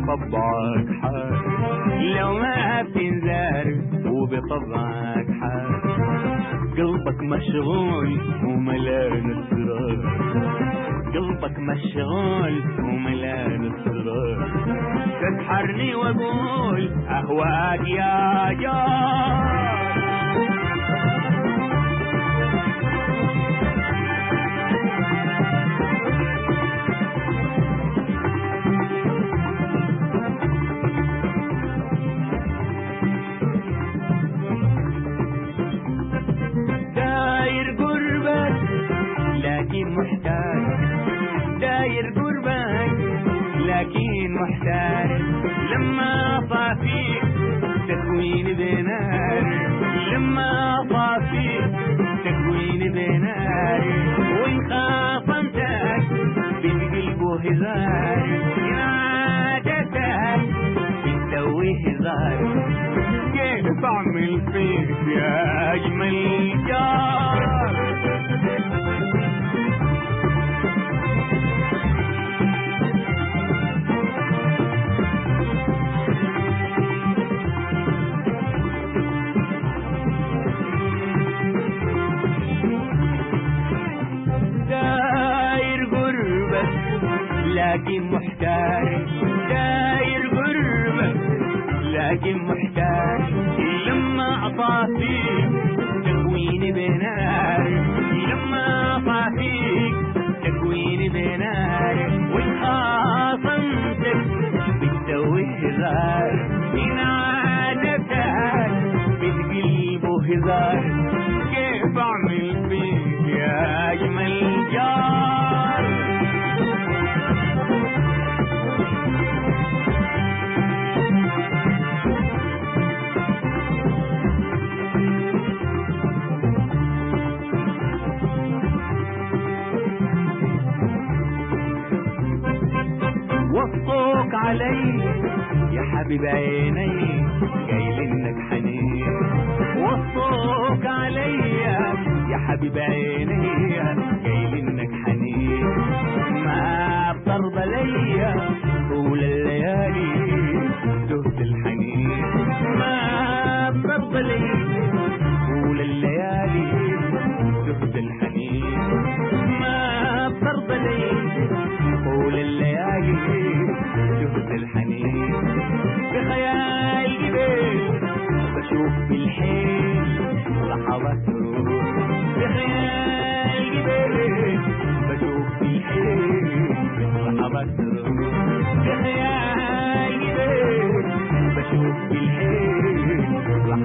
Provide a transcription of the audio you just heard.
بطبعك حار، لو ما بتنزار وبطبعك حار. قلبك مشغول وملان اسرار، قلبك مشغول وملان اسرار. تسحرني واقول اهواك يا جار. داير قربك لكن محتاج، داير قربك لكن محتاج. لما طافيك تكوين بنار، لما طافيك تكوين بنار. وإن خاصمتك بالقلب هزار، إن عادتك بتسوي هزار. كيف أعمل فيك يا أجمل جار؟ داير قربك لكن محتاج، داير قربك لكن محتاج. لما أطافيك تكوين بنار، لما أطافيك تكوين بنار. وإن خاصمتك بتسوي هزار، إن عادتك بتقلب هزار. كيف أعمل فيك يا أجمل جار؟ وصوك علي يا حبيب عيني، جاي لك حنين. وصوك علي يا حبيب عيني، جاي لك حنين. ما بترضى ليا طول الليالي تهت الحنين، ما بترضى ليا طول الليالي تهت الحنين. ما بترضى ليا طول الليالي شفت الحنين. بخيال جبال بشوف بالحيل لحظات روح، بخيال جبال